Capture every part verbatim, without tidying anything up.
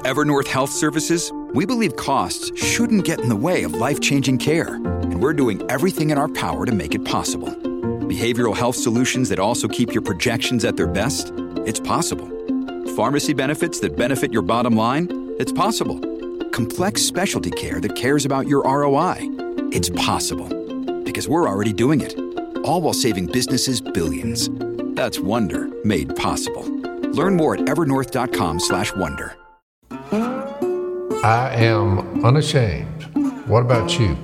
At Evernorth Health Services, we believe costs shouldn't get in the way of life-changing care, and we're doing everything in our power to make it possible. Behavioral health solutions that also keep your projections at their best? It's possible. Pharmacy benefits that benefit your bottom line? It's possible. Complex specialty care that cares about your R O I? It's possible. Because we're already doing it. All while saving businesses billions. That's Wonder made possible. Learn more at evernorth.com slash wonder. I am unashamed. What about you?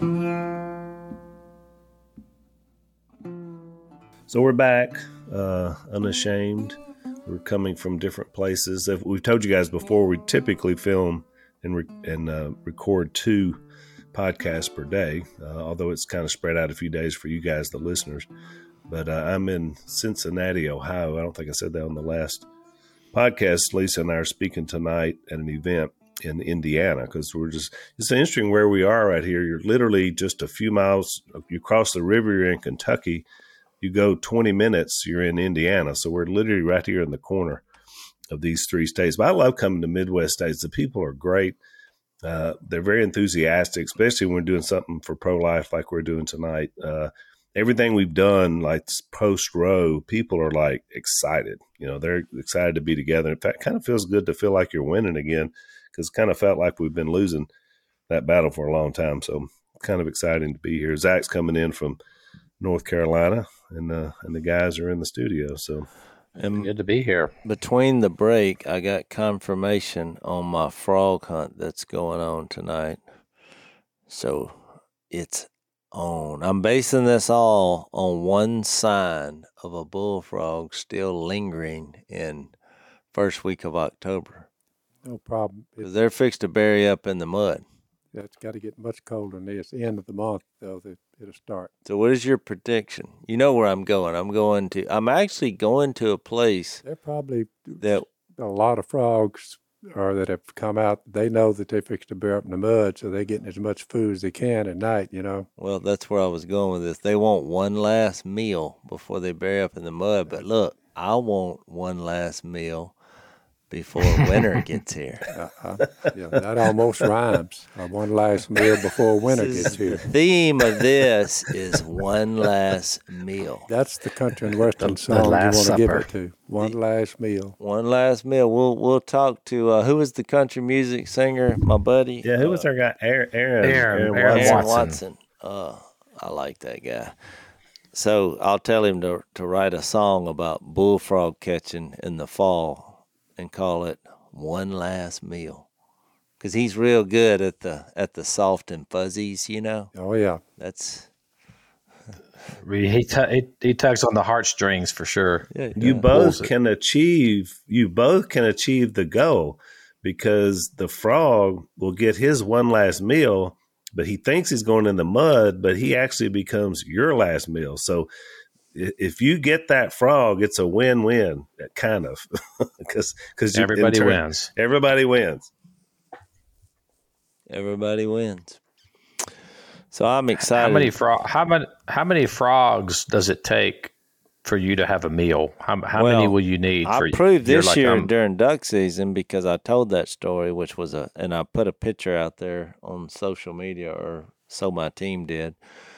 So we're back, uh, unashamed. We're coming from different places. We've told you guys before, we typically film and, re- and uh, record two podcasts per day, uh, although it's kind of spread out a few days for you guys, the listeners. But uh, I'm in Cincinnati, Ohio. I don't think I said that on the last podcast. Lisa and I are speaking tonight at an event in Indiana, because we're just, it's interesting where we are right here. You're literally just a few miles, you cross the river, you're in Kentucky. You go twenty minutes, you're in Indiana. So we're literally right here in the corner of these three states. But I love coming to Midwest states. The people are great. Uh, they're very enthusiastic, especially when we're doing something for pro-life like we're doing tonight. Uh, everything we've done, like post-Roe, people are like excited. You know, they're excited to be together. In fact, it kind of feels good to feel like you're winning again, because it kind of felt like we've been losing that battle for a long time. So kind of exciting to be here. Zach's coming in from North Carolina, and uh, and the guys are in the studio. So and good to be here. Between the break, I got confirmation on my frog hunt that's going on tonight. So it's on. I'm basing this all on one sign of a bullfrog still lingering in first week of October. No problem. Because they're fixed to bury up in the mud. Yeah, it's got to get much colder than this. End of the month, though, that it'll start. So what is your prediction? You know where I'm going. I'm going to, I'm actually going to a place. They're probably that a lot of frogs or that have come out. They know that they're fixed to bear up in the mud, so they're getting as much food as they can at night, you know. Well, that's where I was going with this. They want one last meal before they bury up in the mud. But look, I want one last meal before winter gets here. Uh-huh. Yeah, that almost rhymes. Uh, one last meal before winter gets here. The theme of this is one last meal. That's the country and western the, song the you want to give it to. One last meal. One last meal. We'll we'll talk to uh, who was the country music singer? My buddy. Yeah, who was our guy? Aaron. Aaron. Aaron, Aaron, Aaron Watson. Watson. Uh, I like that guy. So I'll tell him to to write a song about bullfrog catching in the fall and call it One Last Meal, because he's real good at the at the soft and fuzzies, you know. Oh yeah, that's he t- he tugs on the heartstrings for sure. Yeah, you yeah. both can achieve you both can achieve the goal, because the frog will get his one last meal, but he thinks he's going in the mud, but he actually becomes your last meal. So if you get that frog, it's a win-win, kind of, because because everybody turn, wins. Everybody wins. Everybody wins. So I'm excited. How many frog? How many? How many frogs does it take for you to have a meal? How, how well, many will you need? I for proved this like, year um, during duck season, because I told that story, which was a, and I put a picture out there on social media, or so my team did,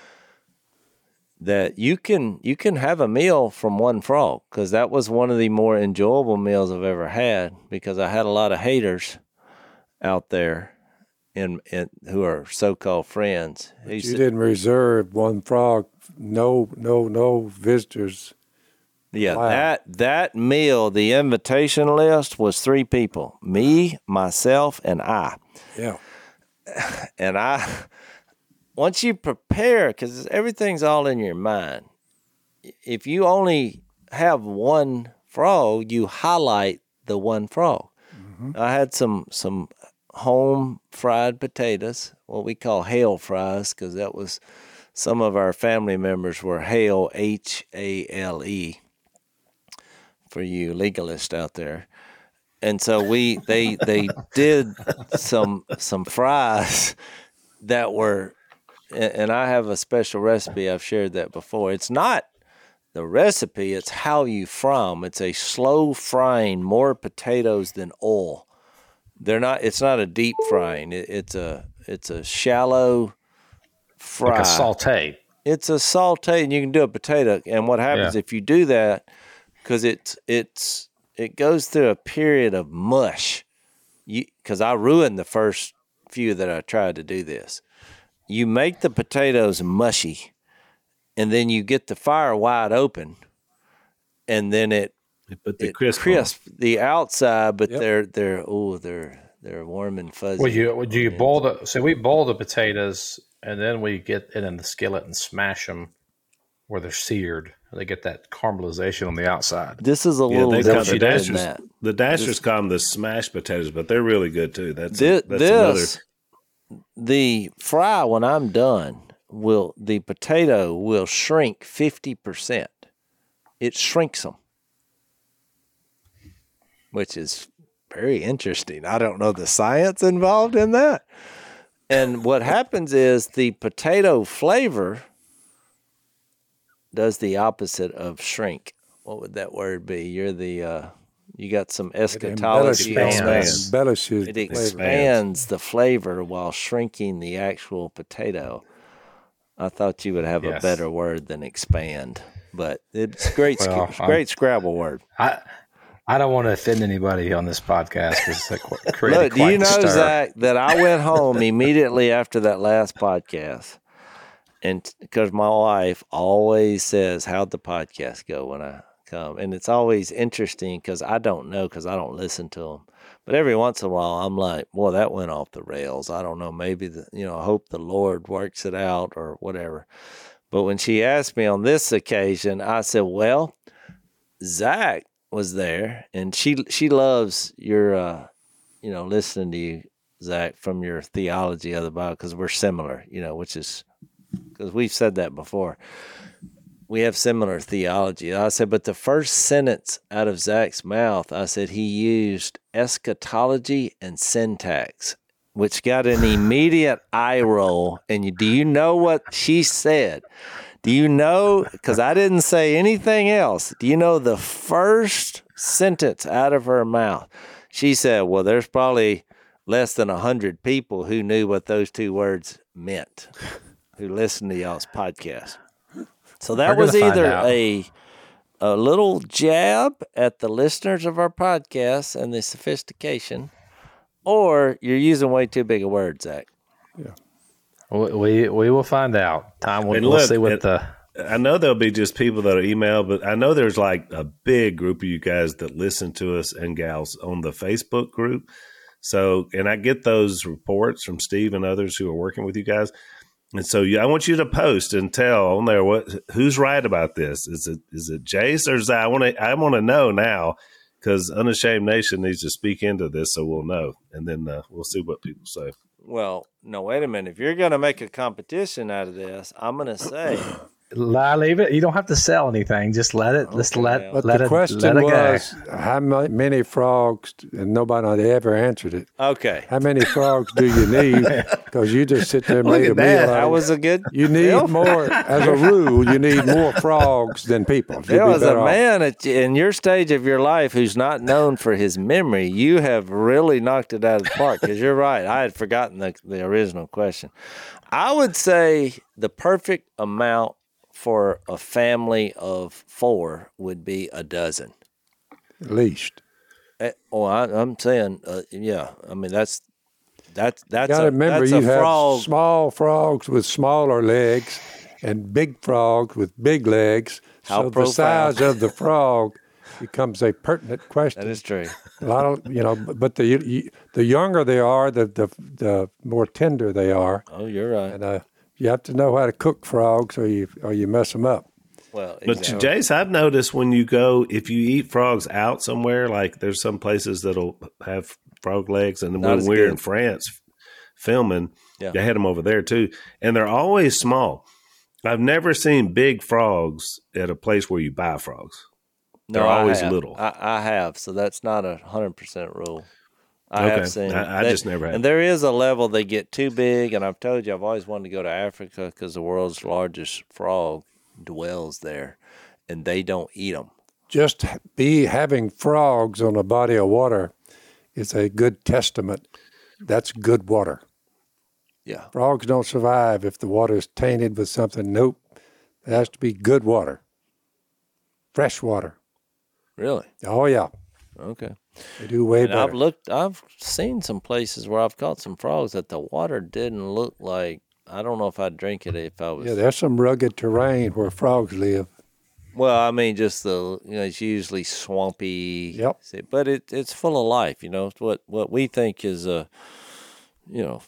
that you can you can have a meal from one frog, because that was one of the more enjoyable meals I've ever had, because I had a lot of haters out there in, in who are so-called friends. But you didn't reserve one frog, no no no visitors. Yeah, wow. that that meal, the invitation list was three people: me, myself, and I. Yeah. And I once you prepare, because everything's all in your mind, if you only have one frog, you highlight the one frog. Mm-hmm. I had some some home fried potatoes, what we call Hale fries, because that was some of our family members were Hale, H A L E, for you legalists out there. And so we they they did some some fries that were, and I have a special recipe. I've shared that before. It's not the recipe, it's how you fry them. It's a slow frying, more potatoes than oil they're not. It's not a deep frying. It, it's a it's a shallow fry. Like a saute. It's a saute, and you can do a potato. And what happens Yeah. if you do that? Because it's it's it goes through a period of mush. You because I ruined the first few that I tried to do this. You make the potatoes mushy, and then you get the fire wide open, and then it But the it crisp, crisp the outside, but Yep. they're they're oh they're they're warm and fuzzy. Well, you do you boil the? So we boil the potatoes, and then we get it in the skillet and smash them where they're seared. They get that caramelization on the outside. This is a yeah, little they call different the than dashers. that. The dashers call them the smashed potatoes, but they're really good too. That's This, that's this the fry when I'm done will the potato will shrink fifty percent. It shrinks them, which is very interesting. I don't know the science involved in that. And what happens is the potato flavor does the opposite of shrink. What would that word be? You're the uh, you got some eschatology on that. expands. Embellishes It the flavor. expands the flavor while shrinking the actual potato. I thought you would have a Yes. better word than expand, but it's great. Well, sc- I'm- great Scrabble word. I I don't want to offend anybody on this podcast because it's qu- created Look, do quite you know, the stir. Zach, that I went home immediately after that last podcast, and because my wife always says, "How'd the podcast go?" when I come, and it's always interesting because I don't know because I don't listen to them. But every once in a while, I'm like, "Boy, that went off the rails." I don't know. Maybe the, you know, I hope the Lord works it out or whatever. But when she asked me on this occasion, I said, "Well, Zach was there, and she she loves your, uh, you know, listening to you, Zach, from your theology of the Bible because we're similar, you know, which is because we've said that before. We have similar theology." I said, but the first sentence out of Zach's mouth, I said he used eschatology and syntax, which got an immediate eye roll. And you, do you know what she said? Do you know? Because I didn't say anything else. Do you know the first sentence out of her mouth? She said, "Well, there's probably less than a hundred people who knew what those two words meant, who listened to y'all's podcast." So that We're was gonna find either out. a a little jab at the listeners of our podcast and the sophistication, or you're using way too big a word, Zach. We, we we will find out. Time will And we'll look, see what it- the I know there'll be just people that'll email, but I know there's like a big group of you guys that listen to us and gals on the Facebook group. So, and I get those reports from Steve and others who are working with you guys. And so you, I want you to post and tell on there what who's right about this. Is it is it Jace or Zach? I want to I want to know now because Unashamed Nation needs to speak into this so we'll know, and then uh, we'll see what people say. Well, no, wait a minute. If you're going to make a competition out of this, I'm going to say, I leave it. You don't have to sell anything. Just let it. Just Okay, let well. But let the it question let it go. was, how ma- many frogs, and nobody ever answered it. okay, How many frogs do you need? Because you just sit there and Look make at a meal. that. out that of it. was a good. You need Bill? more, as a rule, you need more frogs than people. You'd There be was a better off. man at, in your stage of your life who's not known for his memory. You have really knocked it out of the park because you're right. I had forgotten the, the original question. I would say the perfect amount for a family of four would be a dozen. At least. Eh, Oh, I, I'm saying, uh, yeah. I mean, that's that's that's You got to a, remember, that's you a have frog. small frogs with smaller legs and big frogs with big legs. How so profound. the size of the frog becomes a pertinent question. That is true. A lot of, you know, but the you, the younger they are, the, the the more tender they are, Oh, you're right. and uh, you have to know how to cook frogs, or you or you mess them up. Well, But exactly. Jace, I've noticed when you go, if you eat frogs out somewhere, like there's some places that'll have frog legs, and Not when as we're good. in France filming, Yeah. they had them over there too, and they're always small. I've never seen big frogs at a place where you buy frogs. They're I always have. little. I, I have, so that's not a hundred percent rule. I Okay. have seen. I- I that- just never have. And there is a level they get too big, and I've told you I've always wanted to go to Africa because the world's largest frog dwells there, and they don't eat them. Just be having frogs on a body of water is a good testament. That's good water. Yeah. Frogs don't survive if the water is tainted with something. Nope. It has to be good water. Fresh water. Really? Oh, yeah. Okay. They do way And better. I've looked, I've seen some places where I've caught some frogs that the water didn't look like, I don't know if I'd drink it if I was. Yeah, there's some rugged terrain where frogs live. Well, I mean, just the, you know, it's usually swampy. Yep. But it, it's full of life, you know. It's what, what we think is a, you know,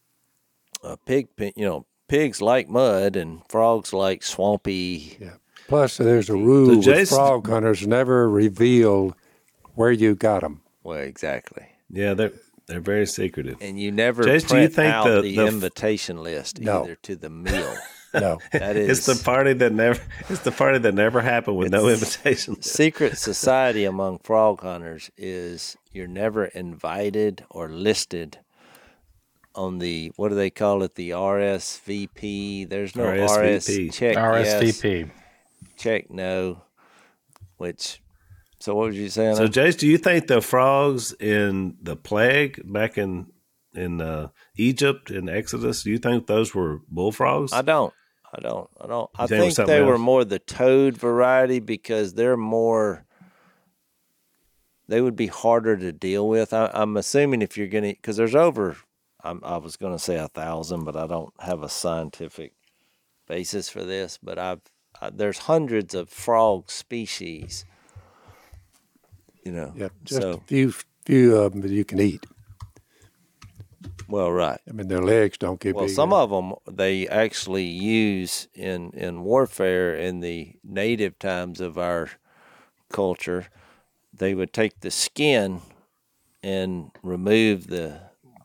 a pig, you know, pigs like mud and frogs like swampy. Yeah. Plus, there's a rule So with Jason- frog hunters never reveal where you got them. Well, exactly. Yeah, they're they're very secretive. And you never Jace, print do you think out the- the, the- invitation list No. either to the meal. No. That is It's the party that never. It's the party that never happened with no invitation. secret society among frog hunters is you're never invited or listed on the, what do they call it, the R S V P. There's no R S V P. R S check R S V yes, P. check no, which, so what was you saying? So, Jace, do you think the frogs in the plague back in in uh, Egypt in Exodus? Do you think those were bullfrogs? I don't. I don't. I don't. I think it was think something they were else? more the toad variety because they're more. They would be harder to deal with. I, I'm assuming if you're going to, because there's over. I'm, I was going to say a thousand, but I don't have a scientific basis for this. But I've I, there's hundreds of frog species. You know. Yeah, just so a few few of them that you can eat. well, right. I mean, their legs don't get Well, big. some of them they actually use in, in warfare in the native times of our culture. They would take the skin and remove the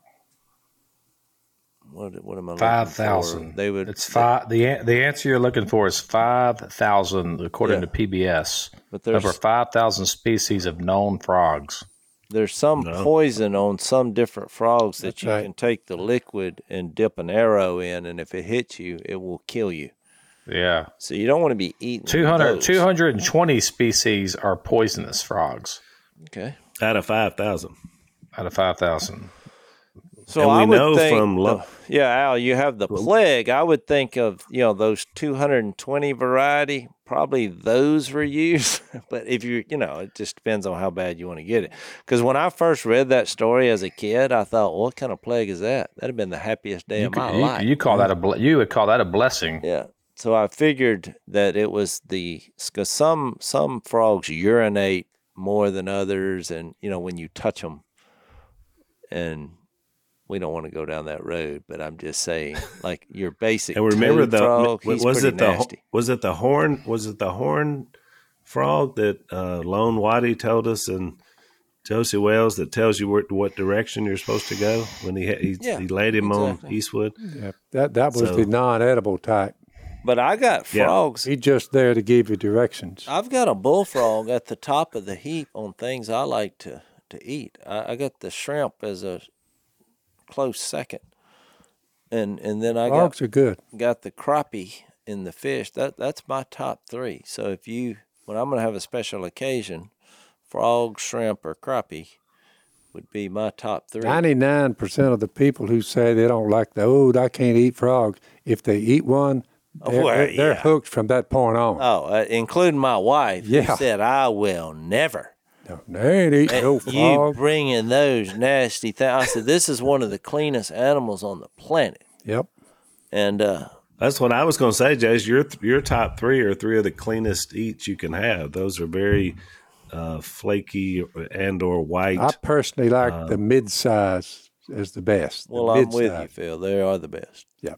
what? What am I looking Five for? thousand. They would. It's five. The an- the answer you're looking for is five thousand, according Yeah. to P B S. But there's Over five thousand species of known frogs. there's some No. poison on some different frogs that That's you right. can take the liquid and dip an arrow in, and if it hits you, it will kill you. Yeah. So you don't want to be eating two hundred, those. two hundred twenty species are poisonous frogs Okay. Out of five thousand. out of five thousand. So And we I would know think, from lo- the- yeah, Al, you have the plague. I would think of, you know, those two hundred twenty variety, probably those were used. But if you, you know, it just depends on how bad you want to get it. Because when I first read that story as a kid, I thought, what kind of plague is that? That'd have been the happiest day You, of my could- you, life. you call that a ble- you would call that a blessing. Yeah. So I figured that it was the, because some, some frogs urinate more than others. And, you know, when you touch them, and we don't want to go down that road, but I'm just saying, like your basic And remember toad the frog, was he's pretty it the nasty. was it the horn was it the horn frog that uh, Lone Whitey told us in Josie Wells that tells you where, what direction you're supposed to go when he he, Yeah, he laid him on exactly. Eastwood. Yeah, that that was So- the non-edible type. But I got Yeah. frogs. He's just there to give you directions. I've got a bullfrog at the top of the heap on things I like to, to eat. I, I got the shrimp as a close second. And and then I got Frogs are good. got the crappie in the fish. That that's my top three. So if you when I'm gonna have a special occasion, frog, shrimp, or crappie would be my top three. Ninety-nine percent of the people who say they don't like the oh, I can't eat frogs. If they eat one, Oh, they're, well, they're, they're yeah. hooked from that point on. Oh, uh, including my wife, who Yeah. said I will never. No, they ain't eating no And you frog. bringing those nasty things. I said this is one of the cleanest animals on the planet, Yep. and uh, That's what I was going to say, Jace. Your your top three are three of the cleanest eats you can have. Those are very uh, flaky and or white. I personally like Uh, the mid-size as the best. The well, I'm with you, mid-size. Phil. They are the best. Yep.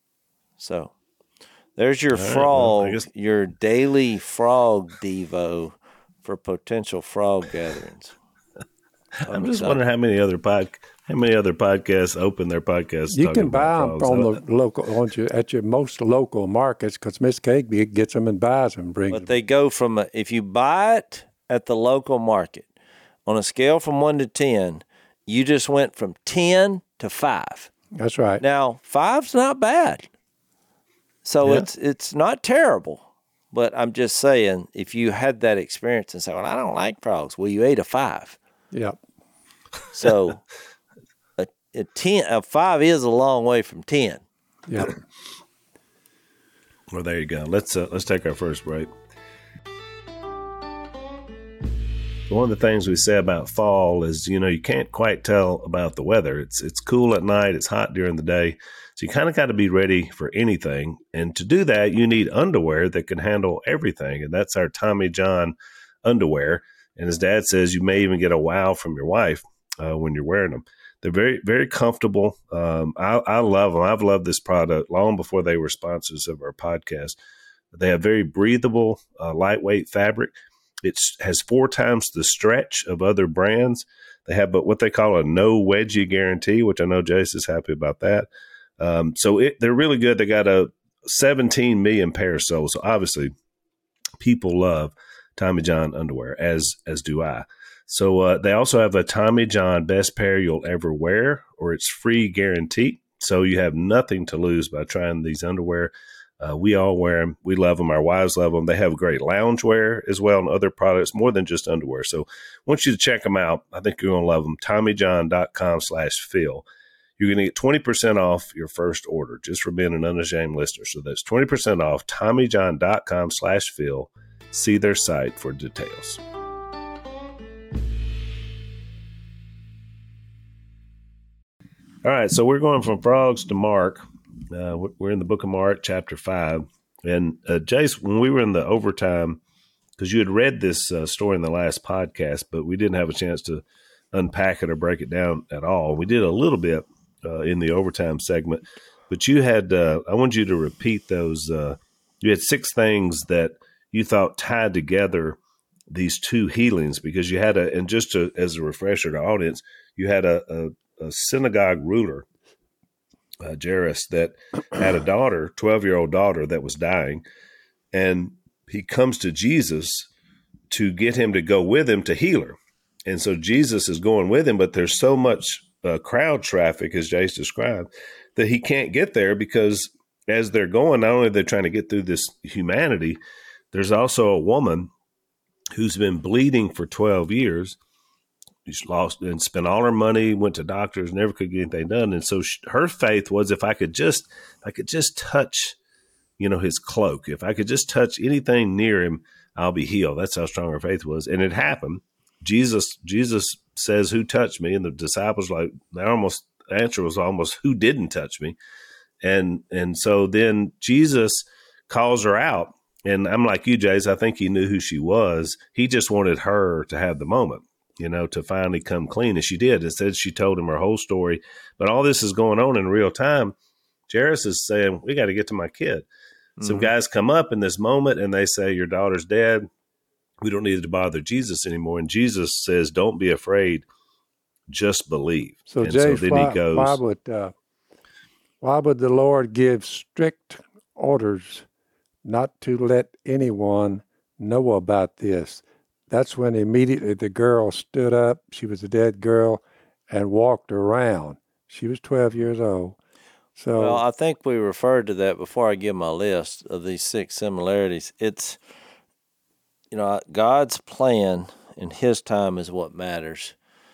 So there's your All right, frog, well, I guess- your daily frog devo for potential frog gatherings. I'm just excited. wondering how many other pod how many other podcasts open their podcasts. You talking can buy about them frogs. on the local, on your, at your most local markets because Miss Cageby gets them and buys them and brings But them. they go from a, if you buy it at the local market on a scale from one to ten, you just went from ten to five. That's right. Now five's not bad, so Yeah. it's it's not terrible. But I'm just saying, if you had that experience and say, "Well, I don't like frogs," well, you ate a five. Yep. So a, a ten, a five is a long way from ten. Yeah. Well, there you go. Let's uh, let's take our first break. One of the things we say about fall is, you know, you can't quite tell about the weather. It's it's cool at night. It's hot during the day. So you kind of got to be ready for anything. And to do that, you need underwear that can handle everything. And that's our Tommy John underwear. And his dad says you may even get a wow from your wife uh, when you're wearing them. They're very, very comfortable. Um, I, I love them. I've loved this product long before they were sponsors of our podcast. They have very breathable, uh, lightweight fabric. It has four times the stretch of other brands. They have but what they call a no wedgie guarantee, which I know Jace is happy about that. Um, so it, they're really good. They got a seventeen million pairs sold. So obviously people love Tommy John underwear, as as do I. So uh, they also have a Tommy John best pair you'll ever wear, or it's free guarantee. So you have nothing to lose by trying these underwear. Uh, we all wear them. We love them. Our wives love them. They have great loungewear as well and other products, more than just underwear. So I want you to check them out. I think you're going to love them. TommyJohn.com slash Phil. You're going to get twenty percent off your first order just for being an Unashamed listener. So that's twenty percent off. TommyJohn.com slash Phil. See their site for details. All right, so we're going from frogs to Mark. Uh, we're in the book of Mark, chapter five. And uh, Jace, when we were in the overtime, because you had read this uh, story in the last podcast, but we didn't have a chance to unpack it or break it down at all. We did a little bit uh, in the overtime segment, but you had, uh, I wanted you to repeat those. Uh, you had six things that you thought tied together these two healings, because you had a, and just to, as a refresher to the audience, you had a, a, a synagogue ruler, uh, Jairus, that had a daughter, twelve-year-old daughter that was dying, and he comes to Jesus to get him to go with him to heal her. And so Jesus is going with him, but there's so much uh, crowd traffic, as Jace described, that he can't get there, because as they're going, not only are they trying to get through this humanity, there's also a woman who's been bleeding for twelve years. She's lost and spent all her money, went to doctors, never could get anything done. And so she, her faith was, if I could just, if I could just touch, you know, his cloak, if I could just touch anything near him, I'll be healed. That's how strong her faith was. And it happened. Jesus, Jesus says, "Who touched me?" And the disciples, like, they almost, the answer was almost, "Who didn't touch me?" And, and so then Jesus calls her out. And I'm like you, Jace, I think he knew who she was. He just wanted her to have the moment, you know, to finally come clean. And she did. It said she told him her whole story. But all this is going on in real time. Jairus is saying, we got to get to my kid. Mm-hmm. Some guys come up in this moment and they say, your daughter's dead. We don't need to bother Jesus anymore. And Jesus says, don't be afraid. Just believe. So, and Jay, so then why, he goes, why would, uh, why would the Lord give strict orders not to let anyone know about this? That's when immediately the girl stood up. She was a dead girl and walked around. She was twelve years old. So, well, I think we referred to that before I give my list of these six similarities. It's, you know, God's plan in his time is what matters,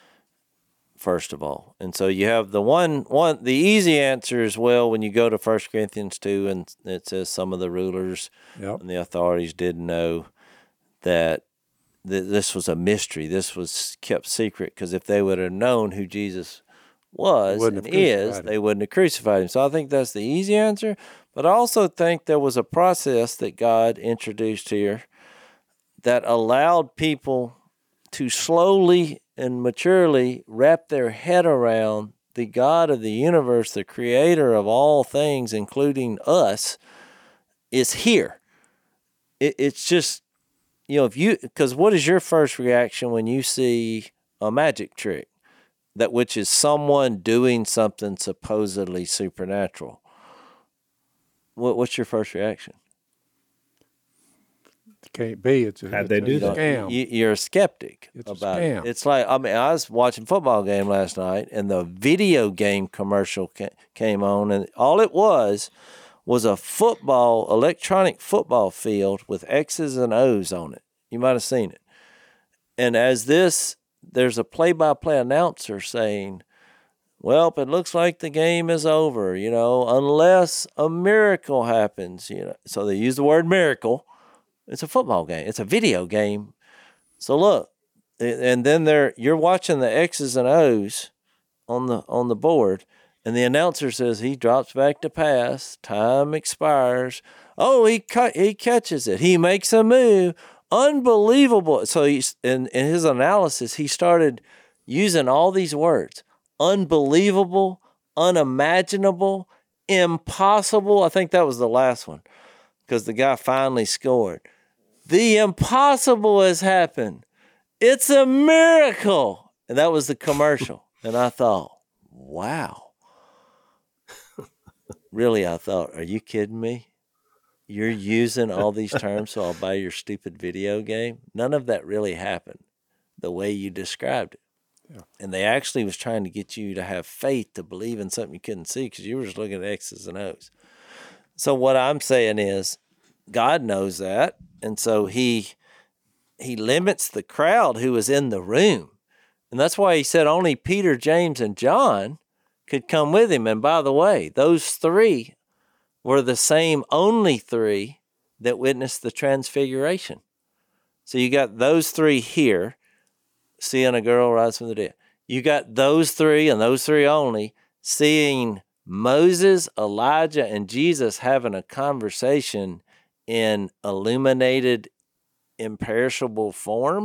first of all. And so you have the one, one, the easy answer is, well, when you go to First Corinthians two, and it says some of the rulers yep. and the authorities didn't know that th- this was a mystery. This was kept secret, because if they would have known who Jesus was and is, they wouldn't have crucified him. So I think that's the easy answer. But I also think there was a process that God introduced here that allowed people to slowly and maturely wrap their head around the God of the universe, the creator of all things, including us, is here. It, it's just, you know, if you, because what is your first reaction when you see a magic trick, that which is someone doing something supposedly supernatural? What, what's your first reaction? Can't be. It's a, How'd it's they a do that? scam. You, you're a skeptic It's a about scam. it. It's like, I mean, I was watching a football game last night, and the video game commercial ca- came on, and all it was was a football, electronic football field with X's and O's on it. You might have seen it. And as this there's a play-by-play announcer saying, well, it looks like the game is over, you know, unless a miracle happens, you know. So they use the word miracle. It's a football game. It's a video game. So look, and then they're you're watching the X's and O's on the on the board, and the announcer says he drops back to pass. Time expires. Oh, he cut. He catches it. He makes a move. Unbelievable. So he's in, in his analysis, he started using all these words: unbelievable, unimaginable, impossible. I think that was the last one, because the guy finally scored. The impossible has happened. It's a miracle. And that was the commercial. And I thought, wow. Really, I thought, are you kidding me? You're using all these terms so I'll buy your stupid video game? None of that really happened the way you described it. Yeah. And they actually was trying to get you to have faith to believe in something you couldn't see, because you were just looking at X's and O's. So what I'm saying is, God knows that, and so he he limits the crowd who was in the room. And that's why he said only Peter, James, and John could come with him. And by the way, those three were the same only three that witnessed the transfiguration. So you got those three here, seeing a girl rise from the dead. You got those three and those three only seeing Moses, Elijah, and Jesus having a conversation in illuminated, imperishable form.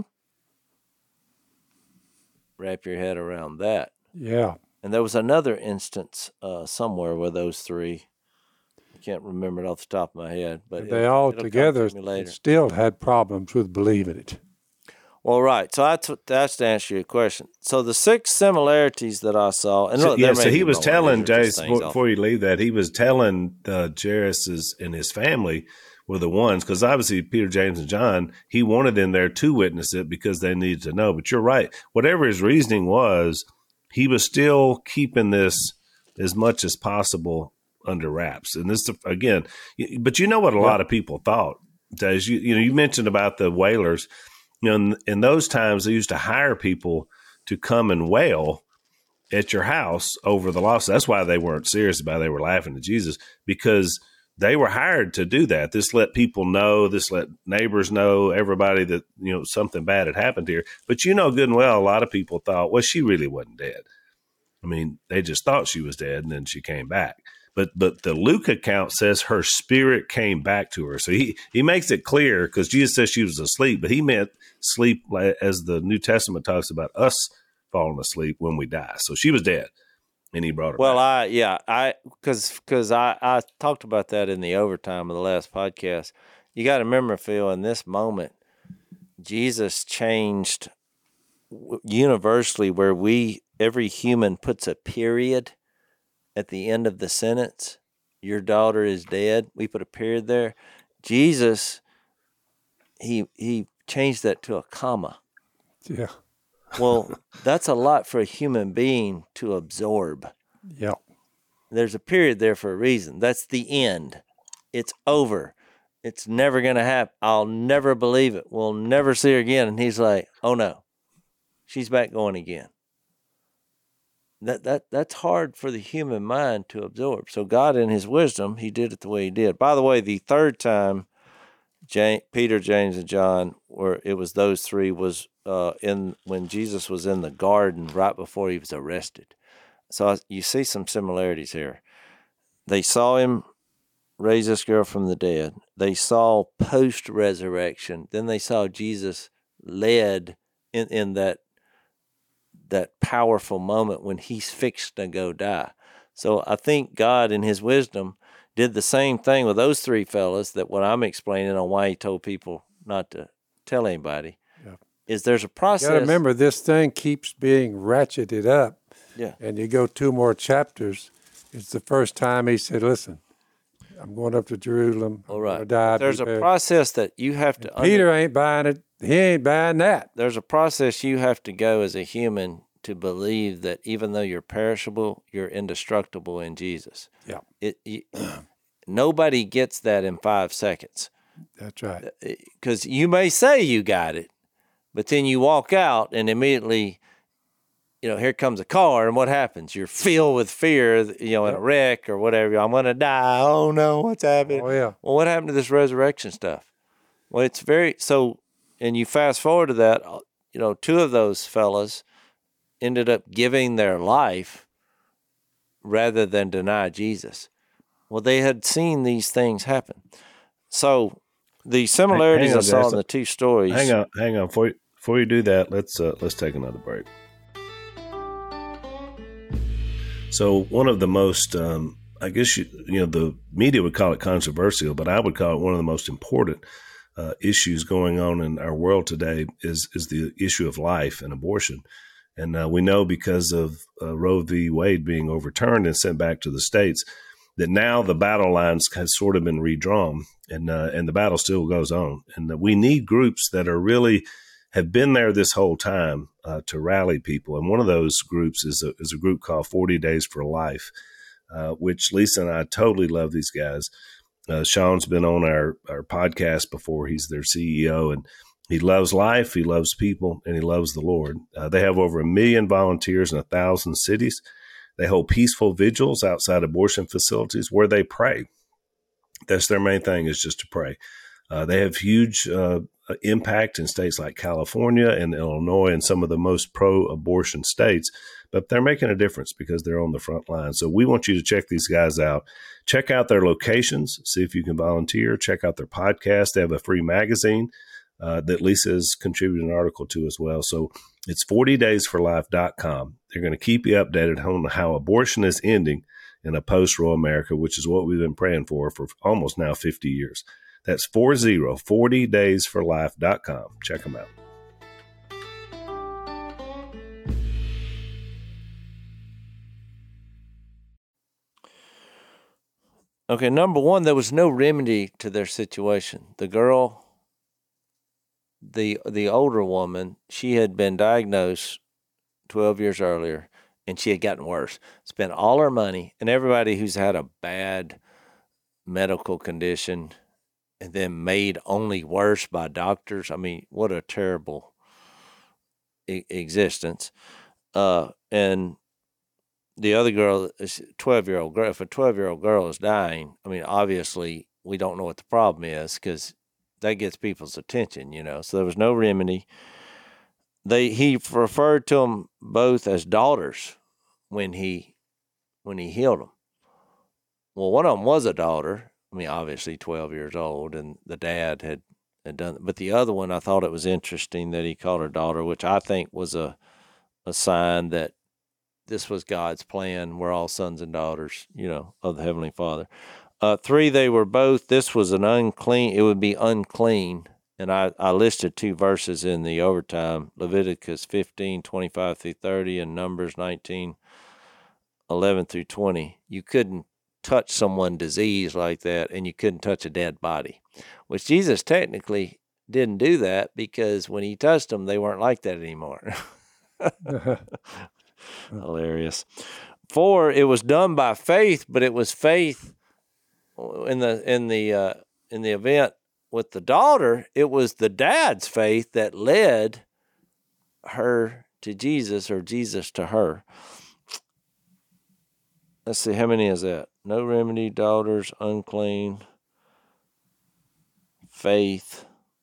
Wrap your head around that. Yeah. And there was another instance uh, somewhere where those three, I can't remember it off the top of my head, but they it, all together still had problems with believing it. Well, right. So I t- that's to answer your question. So the six similarities that I saw, and so, look, yeah, so he was more. telling Jace Jace before you leave that he was telling uh, Jairus' and his family were the ones, because obviously Peter, James, and John, he wanted in there to witness it because they needed to know. But you're right. Whatever his reasoning was, he was still keeping this as much as possible under wraps. And this, again, but you know what a lot of people thought, Des, you, you know, you mentioned about the wailers. You know, in, in those times, they used to hire people to come and wail at your house over the loss. That's why they weren't serious about it. They were laughing at Jesus, because they were hired to do that. This let people know, this let neighbors know, everybody that, you know, something bad had happened here. But you know good and well, a lot of people thought, well, she really wasn't dead. I mean, they just thought she was dead, and then she came back. But but the Luke account says her spirit came back to her. So he, he makes it clear, because Jesus says she was asleep, but he meant sleep as the New Testament talks about us falling asleep when we die. So she was dead, and he brought her well, back. I, yeah, I, because because I, I talked about that in the overtime of the last podcast. You got to remember, Phil, in this moment, Jesus changed universally where we, every human puts a period at the end of the sentence. Your daughter is dead. We put a period there. Jesus, he he changed that to a comma. Yeah. Well, that's a lot for a human being to absorb. Yeah. There's a period there for a reason. That's the end. It's over. It's never going to happen. I'll never believe it. We'll never see her again. And he's like, oh no, she's back going again. That that that's hard for the human mind to absorb. So God, in his wisdom, he did it the way he did. By the way, the third time, James, Peter, James, and John, where it was those three, was uh, in when Jesus was in the garden right before he was arrested. So you see some similarities here. They saw him raise this girl from the dead. They saw post-resurrection. Then they saw Jesus led in, in that that powerful moment when he's fixed to go die. So I think God, in his wisdom, did the same thing with those three fellas that what I'm explaining on why he told people not to tell anybody. Yeah. Is there's a process. You got to remember, this thing keeps being ratcheted up. Yeah. And you go two more chapters, it's the first time he said, listen, I'm going up to Jerusalem. All right. Die, there's a process that you have to... Peter under- ain't buying it. He ain't buying that. There's a process you have to go as a human to believe that even though you're perishable, you're indestructible in Jesus. Yeah. It, you, nobody gets that in five seconds. That's right. Because you may say you got it, But then you walk out and immediately, you know, here comes a car, and what happens? You're filled with fear, you know, in a wreck or whatever. I'm going to die. Oh, no, what's happening? Oh, yeah. Well, what happened to this resurrection stuff? Well, it's very, so, and you fast forward to that, you know, two of those fellas ended up giving their life rather than deny Jesus. Well, they had seen these things happen. So the similarities on, I saw guys. in the two stories. Hang on, hang on. Before you, before you do that, let's uh, let's take another break. So one of the most, um, I guess you you know, the media would call it controversial, but I would call it one of the most important uh, issues going on in our world today is is the issue of life and abortion. And uh, we know because of uh, Roe v. Wade being overturned and sent back to the states, that now the battle lines has sort of been redrawn, and uh, and the battle still goes on. And uh, we need groups that are really have been there this whole time uh, to rally people. And one of those groups is a, is a group called forty Days for Life, uh, which Lisa and I totally love these guys. Uh, Sean's been on our, our podcast before. He's their C E O, and he loves life, he loves people, and he loves the Lord. Uh, they have over a million volunteers in a thousand cities. They hold peaceful vigils outside abortion facilities where they pray. That's their main thing, is just to pray. Uh, they have huge uh, impact in states like California and Illinois and some of the most pro-abortion states, but they're making a difference because they're on the front line. So we want you to check these guys out. Check out their locations, see if you can volunteer. Check out their podcast. They have a free magazine uh, that Lisa has contributed an article to as well. So it's forty days for life dot com. They're going to keep you updated on how abortion is ending in a post-Roe America, which is what we've been praying for for almost now fifty years. That's forty, forty days for life dot com. Check them out. Okay, number one, there was no remedy to their situation. The girl, the the older woman, she had been diagnosed twelve years earlier, and she had gotten worse. Spent all her money, and everybody who's had a bad medical condition and then made only worse by doctors. I mean, what a terrible e- existence. Uh, and the other girl is a twelve-year-old girl. If a twelve-year-old girl is dying, I mean, obviously we don't know what the problem is because that gets people's attention, you know. So there was no remedy. They he referred to them both as daughters when he when he healed them. Well, one of them was a daughter. I mean, obviously twelve years old, and the dad had, had done it. But the other one, I thought it was interesting that he called her daughter, which I think was a a sign that this was God's plan. We're all sons and daughters, you know, of the Heavenly Father. Uh, three, they were both, this was an unclean, it would be unclean. And I, I listed two verses in the overtime, Leviticus fifteen, twenty-five through thirty, and Numbers nineteen, eleven through twenty. You couldn't touch someone diseased like that, and you couldn't touch a dead body, which Jesus technically didn't do that because when he touched them, they weren't like that anymore. Hilarious. Four, it was done by faith, but it was faith in the in the uh, in the event with the daughter. It was the dad's faith that led her to Jesus, or Jesus to her. Let's see, how many is that? No remedy, daughters, unclean, faith.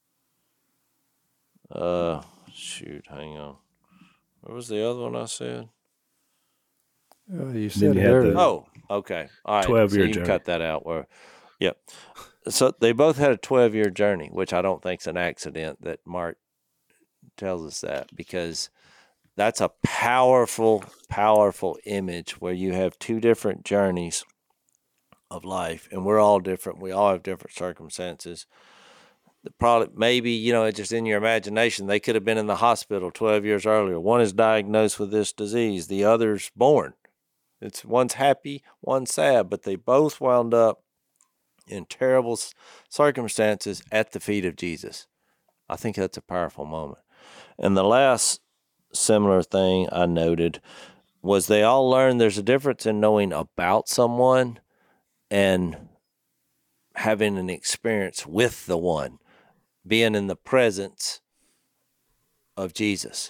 Uh, shoot, hang on. What was the other one I said? Uh, you said you it had earlier. the- Oh, okay. All right. twelve-year so you can journey. cut that out. Where, yep. So they both had a twelve-year journey, which I don't think is an accident that Mark tells us that, because that's a powerful, powerful image where you have two different journeys of life, and we're all different. We all have different circumstances. The probably maybe, you know, it's just in your imagination, they could have been in the hospital twelve years earlier. One is diagnosed with this disease, the other's born. It's one's happy, one's sad, but they both wound up in terrible circumstances at the feet of Jesus. I think that's a powerful moment. And the last similar thing I noted was they all learned there's a difference in knowing about someone and having an experience with the one, being in the presence of Jesus.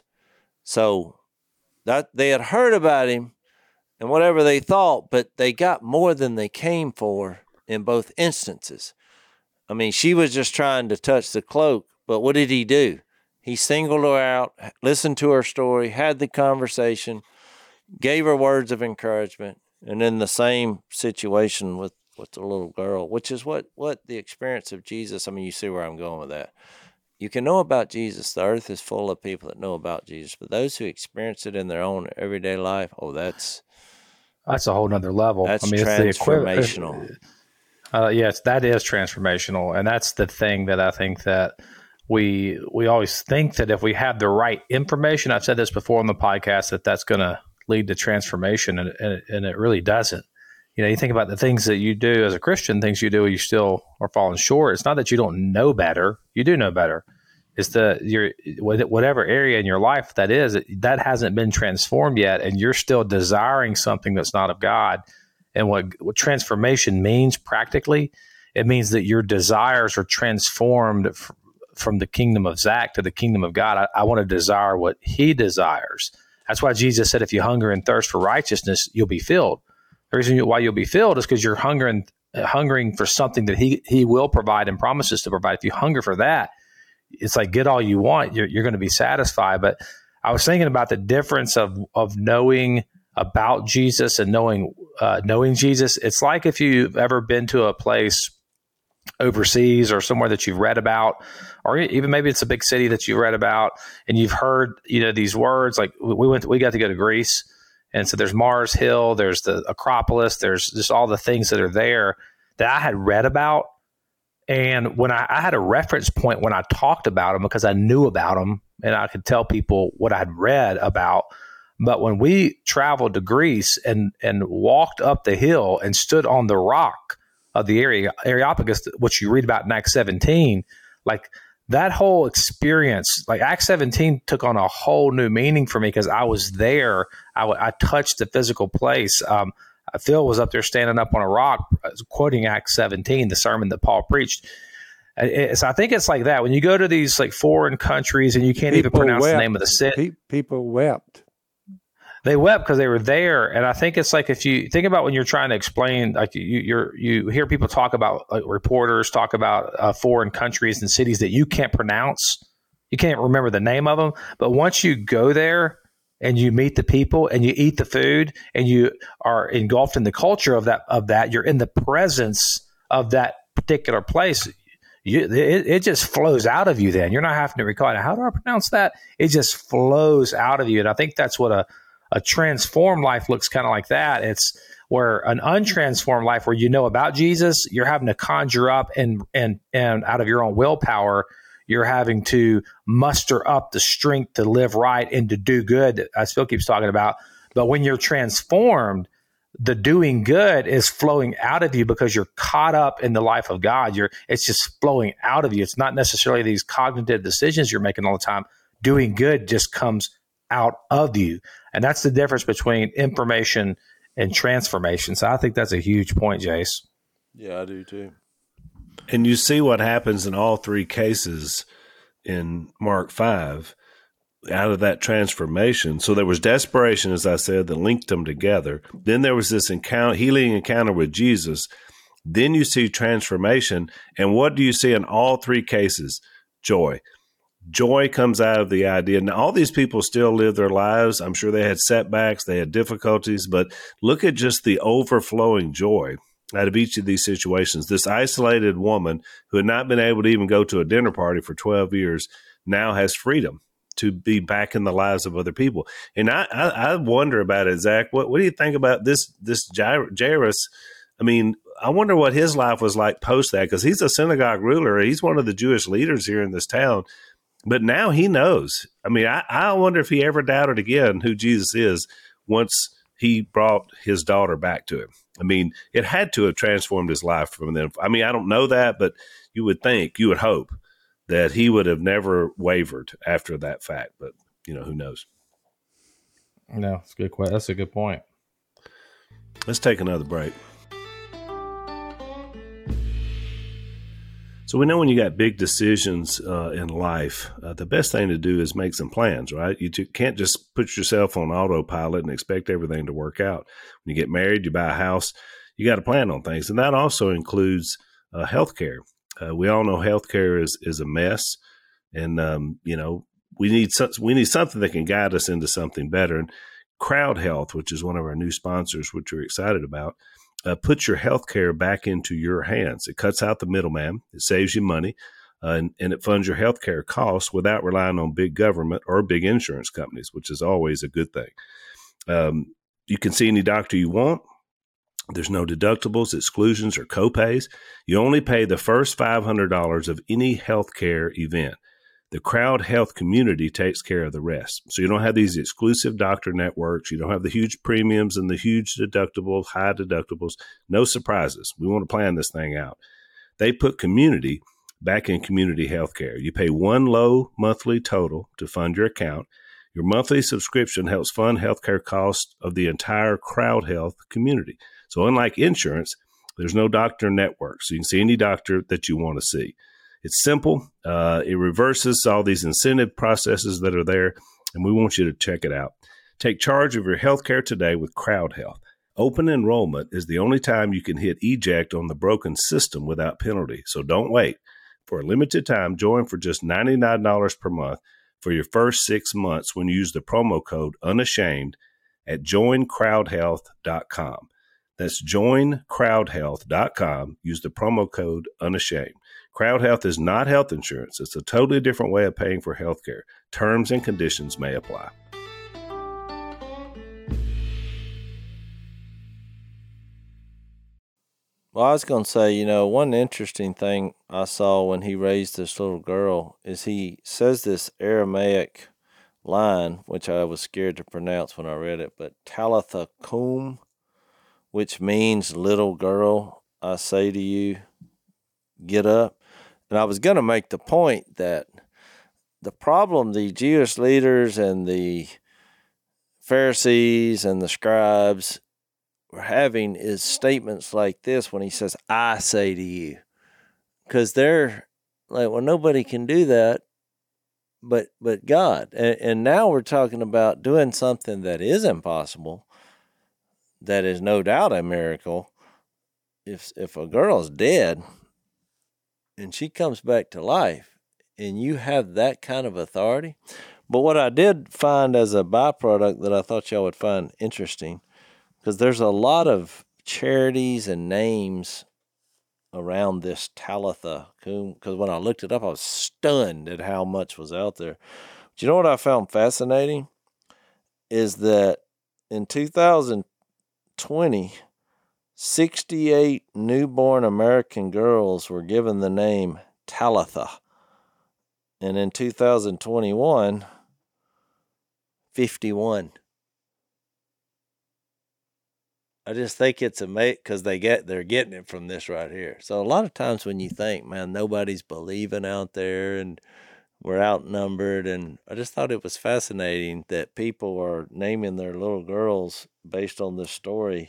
So that they had heard about him and whatever they thought, but they got more than they came for in both instances. I mean, she was just trying to touch the cloak, but what did he do? He singled her out, listened to her story, had the conversation, gave her words of encouragement, and in the same situation with, with the little girl, which is what, what the experience of Jesus, I mean, you see where I'm going with that. You can know about Jesus. The earth is full of people that know about Jesus, but those who experience it in their own everyday life, oh, that's... That's a whole nother level. That's I mean, transformational. It's the uh, yes, that is transformational. And that's the thing that I think that we we always think that if we have the right information, I've said this before on the podcast, that that's going to lead to transformation, and, and, and it really doesn't. You know, you think about the things that you do as a Christian, things you do, you still are falling short. It's not that you don't know better. You do know better. It's the your whatever area in your life that is, that hasn't been transformed yet, and you're still desiring something that's not of God. And what, what transformation means practically, it means that your desires are transformed f- from the kingdom of Zach to the kingdom of God. I, I want to desire what he desires. That's why Jesus said, if you hunger and thirst for righteousness, you'll be filled. The reason why you'll be filled is because you're hungering, uh, hungering for something that he, he will provide and promises to provide. If you hunger for that, it's like, get all you want, you're, you're going to be satisfied. But I was thinking about the difference of, of knowing about Jesus and knowing, uh, knowing Jesus. It's like if you've ever been to a place overseas or somewhere that you've read about, or even maybe it's a big city that you read about and you've heard, you know, these words. Like we went, to, we got to go to Greece. And so there's Mars Hill, there's the Acropolis, there's just all the things that are there that I had read about. And when I, I had a reference point when I talked about them, because I knew about them and I could tell people what I'd read about. But when we traveled to Greece and, and walked up the hill and stood on the rock of the area, Areopagus, which you read about in Acts seventeen, like that whole experience, like Acts seventeen took on a whole new meaning for me because I was there. I, I touched the physical place. Um, Phil was up there standing up on a rock, quoting Acts seventeen, the sermon that Paul preached. It's, I think it's like that. When you go to these like foreign countries and you can't people even pronounce wept. the name of the city. People wept. They wept because they were there. And I think it's like, if you think about when you're trying to explain, like you you're, you hear people talk about, like reporters talk about uh, foreign countries and cities that you can't pronounce. You can't remember the name of them. But once you go there and you meet the people and you eat the food and you are engulfed in the culture of that, of that, you're in the presence of that particular place. You, it, it just flows out of you then. You're not having to recall, how do I pronounce that? It just flows out of you. And I think that's what a, a transformed life looks kind of like that. It's where an untransformed life, where you know about Jesus, you're having to conjure up and, and, and out of your own willpower, you're having to muster up the strength to live right and to do good, as Phil keeps talking about. But when you're transformed, the doing good is flowing out of you because you're caught up in the life of God. You're, it's just flowing out of you. It's not necessarily these cognitive decisions you're making all the time. Doing good just comes out of you. And that's the difference between information and transformation. So I think that's a huge point, Jace. Yeah, I do too. And you see what happens in all three cases in Mark five out of that transformation. So there was desperation, as I said, that linked them together. Then there was this encounter, healing encounter with Jesus. Then you see transformation. And what do you see in all three cases? Joy. Joy comes out of the idea. Now, all these people still live their lives. I'm sure they had setbacks, they had difficulties, but look at just the overflowing joy out of each of these situations. This isolated woman who had not been able to even go to a dinner party for twelve years now has freedom to be back in the lives of other people. And I, I, I wonder about it, Zach. What, what do you think about this, this Jairus? I mean, I wonder what his life was like post that, because he's a synagogue ruler. He's one of the Jewish leaders here in this town. But now he knows. I mean, I, I wonder if he ever doubted again who Jesus is once he brought his daughter back to him. I mean, it had to have transformed his life from then. I mean, I don't know that, but you would think, you would hope that he would have never wavered after that fact. But, you know, who knows? No, that's a good question. That's a good point. Let's take another break. So we know when you got big decisions uh, in life, uh, the best thing to do is make some plans, right? You t- can't just put yourself on autopilot and expect everything to work out. When you get married, you buy a house, you got to plan on things. And that also includes uh, healthcare. Uh, we all know healthcare is, is a mess. And, um, you know, we need, some, we need something that can guide us into something better. And Crowd Health, which is one of our new sponsors, which we're excited about, Uh, put your health care back into your hands. It cuts out the middleman. It saves you money, uh, and, and it funds your health care costs without relying on big government or big insurance companies, which is always a good thing. Um, you can see any doctor you want. There's no deductibles, exclusions, or copays. You only pay the first five hundred dollars of any health care event. The Crowd Health community takes care of the rest. So you don't have these exclusive doctor networks. You don't have the huge premiums and the huge deductibles, high deductibles. No surprises. We want to plan this thing out. They put community back in community healthcare. You pay one low monthly total to fund your account. Your monthly subscription helps fund healthcare costs of the entire Crowd Health community. So unlike insurance, there's no doctor network. So you can see any doctor that you want to see. It's simple. Uh, it reverses all these incentive processes that are there, and we want you to check it out. Take charge of your healthcare today with Crowd Health. Open enrollment is the only time you can hit eject on the broken system without penalty, so don't wait. For a limited time, join for just ninety-nine dollars per month for your first six months when you use the promo code UNASHAMED at join crowd health dot com. That's join crowd health dot com. Use the promo code UNASHAMED. Crowd Health is not health insurance. It's a totally different way of paying for health care. Terms and conditions may apply. Well, I was going to say, you know, one interesting thing I saw when he raised this little girl is he says this Aramaic line, which I was scared to pronounce when I read it, but Talitha Kum, which means little girl, I say to you, get up. And I was going to make the point that the problem the Jewish leaders and the Pharisees and the scribes were having is statements like this when he says, I say to you. Because they're like, well, nobody can do that but but God. And, and now we're talking about doing something that is impossible, that is no doubt a miracle. If if a girl's dead and she comes back to life and you have that kind of authority. But what I did find as a byproduct that I thought y'all would find interesting, because there's a lot of charities and names around this Talitha Kum, because when I looked it up, I was stunned at how much was out there. But you know what I found fascinating is that in two thousand twenty, sixty-eight newborn American girls were given the name Talitha. And in two thousand twenty-one, fifty-one. I just think it's amazing because they get, they're getting it from this right here. So a lot of times when you think, man, nobody's believing out there and we're outnumbered, and I just thought it was fascinating that people are naming their little girls based on this story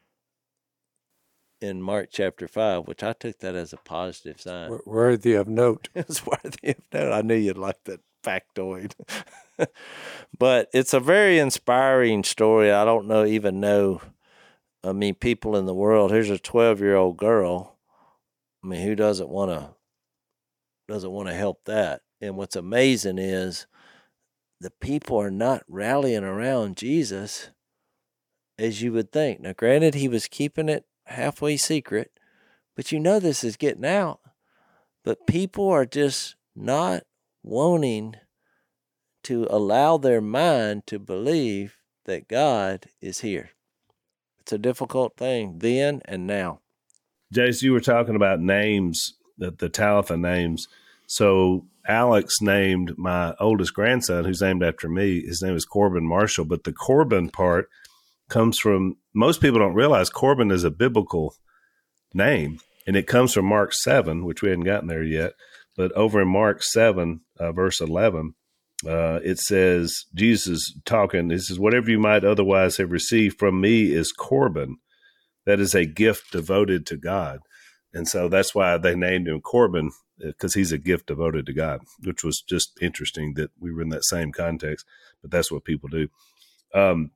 in Mark chapter five, which I took that as a positive sign. Worthy of note. It was worthy of note. I knew you'd like that factoid. But it's a very inspiring story. I don't know, even know, I mean, people in the world, here's a twelve-year-old girl. I mean, who doesn't want to doesn't want to help that? And what's amazing is the people are not rallying around Jesus as you would think. Now, granted, he was keeping it halfway secret, but you know this is getting out. But people are just not wanting to allow their mind to believe that God is here. It's a difficult thing then and now. Jace, you were talking about names, the, the Talitha names. So Alex named my oldest grandson, who's named after me. His name is Corbin Marshall, but the Corbin part comes from, most people don't realize Corbin is a biblical name, and it comes from Mark seven, which we hadn't gotten there yet. But over in Mark seven, uh, verse eleven, uh, it says, Jesus talking, he says, whatever you might otherwise have received from me is Corbin. That is a gift devoted to God. And so that's why they named him Corban, because he's a gift devoted to God, which was just interesting that we were in that same context, but that's what people do. Um,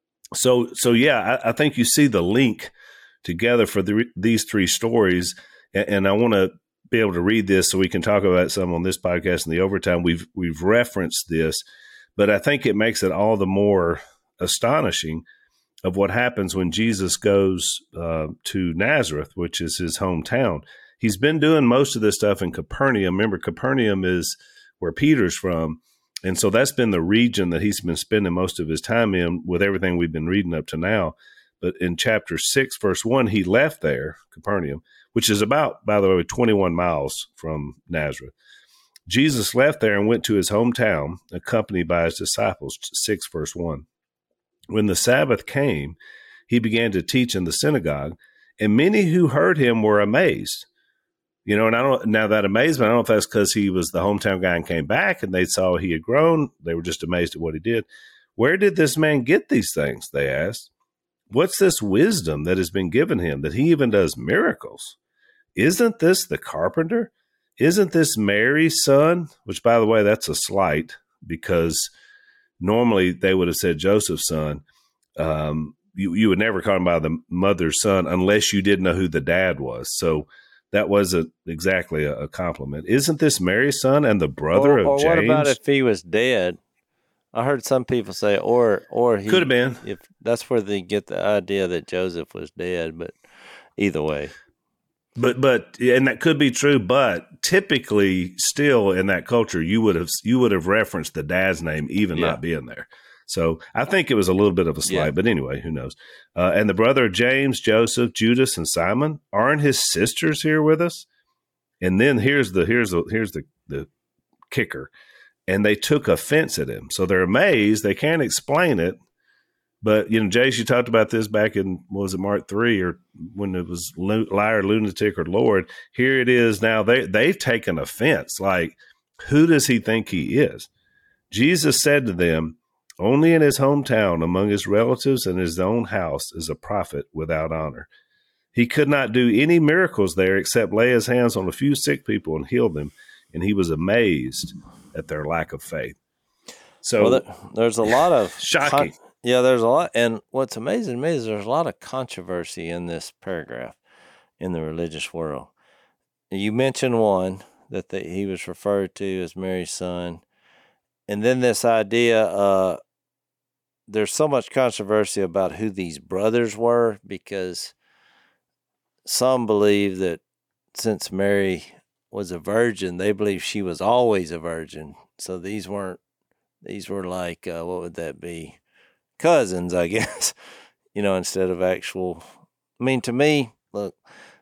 so, so yeah, I, I think you see the link together for the, these three stories. And, and I want to be able to read this so we can talk about some on this podcast in the overtime. We've, we've referenced this, but I think it makes it all the more astonishing of what happens when Jesus goes uh, to Nazareth, which is his hometown. He's been doing most of this stuff in Capernaum. Remember, Capernaum is where Peter's from. And so that's been the region that he's been spending most of his time in with everything we've been reading up to now. But in chapter six, verse one, he left there, Capernaum, which is about, by the way, twenty-one miles from Nazareth. Jesus left there and went to his hometown, accompanied by his disciples, six, verse one. When the Sabbath came, he began to teach in the synagogue, and many who heard him were amazed. You know, and I don't, now that amazement, I don't know if that's because he was the hometown guy and came back and they saw he had grown. They were just amazed at what he did. Where did this man get these things? They asked. What's this wisdom that has been given him that he even does miracles? Isn't this the carpenter? Isn't this Mary's son? Which, by the way, that's a slight, because normally they would have said Joseph's son. Um, you, you would never call him by the mother's son unless you didn't know who the dad was. So that wasn't exactly a, a compliment. Isn't this Mary's son and the brother or, of or James? Or what about if he was dead? I heard some people say, or or he could have been. If that's where they get the idea that Joseph was dead, but either way. But but and that could be true. But typically, still in that culture, you would have you would have referenced the dad's name, even yeah. not being there. So I think it was a little bit of a slight. Yeah. But anyway, who knows? Uh, and the brother of James, Joseph, Judas, and Simon, aren't his sisters here with us? And then here's the here's the here's the the kicker. And they took offense at him. So they're amazed. They can't explain it. But, you know, Jace, you talked about this back in, what was it, Mark three, or when it was liar, lunatic, or Lord. Here it is now. They, they've taken offense. Like, who does he think he is? Jesus said to them, only in his hometown, among his relatives and his own house, is a prophet without honor. He could not do any miracles there except lay his hands on a few sick people and heal them. And he was amazed at their lack of faith. So well, there, there's a lot of shocking. Con- yeah, there's a lot. And what's amazing to me is there's a lot of controversy in this paragraph in the religious world. You mentioned one that the, he was referred to as Mary's son. And then this idea, uh, there's so much controversy about who these brothers were, because some believe that since Mary was a virgin, they believe she was always a virgin. So these weren't, these were like, uh, what would that be? Cousins, I guess, you know, instead of actual. I mean, to me, look,